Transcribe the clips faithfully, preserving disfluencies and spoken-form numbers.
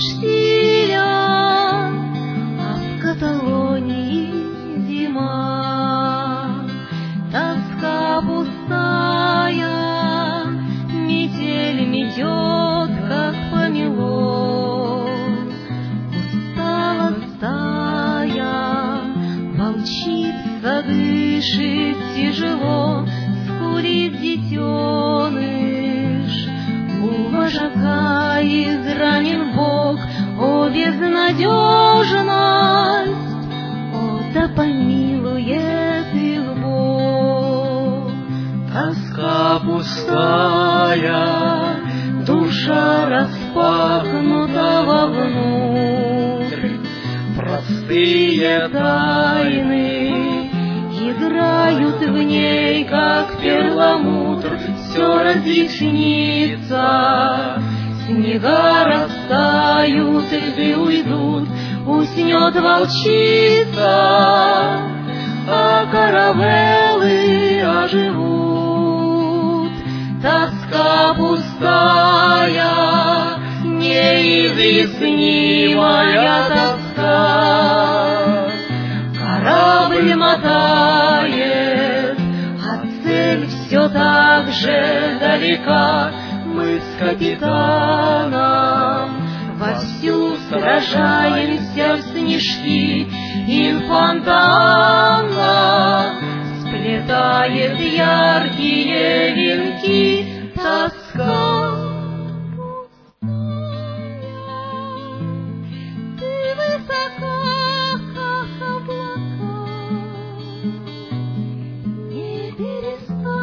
штиля, а в Каталонии зима. Тоска пустая, метель метет, как помело. Устала стая, волчица дышит тяжело, скулит детеныш. У вожака изранен бог, о безнадежность, о да помилует их Бог. Тоска пустая, душа распахнута вовнутрь, простые тайны играют в ней, как перламутр. Все разъяснится, снега растают, льды уйдут, уснет волчица, а каравеллы оживут. Тоска пустая, неизъяснимая тоска. Корабль мотает, а цель все так же далека. Мы с капитаном вовсю сражаемся в снежки. Инфантанна сплетает яркие венки. Тоска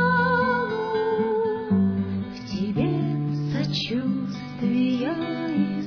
чувствия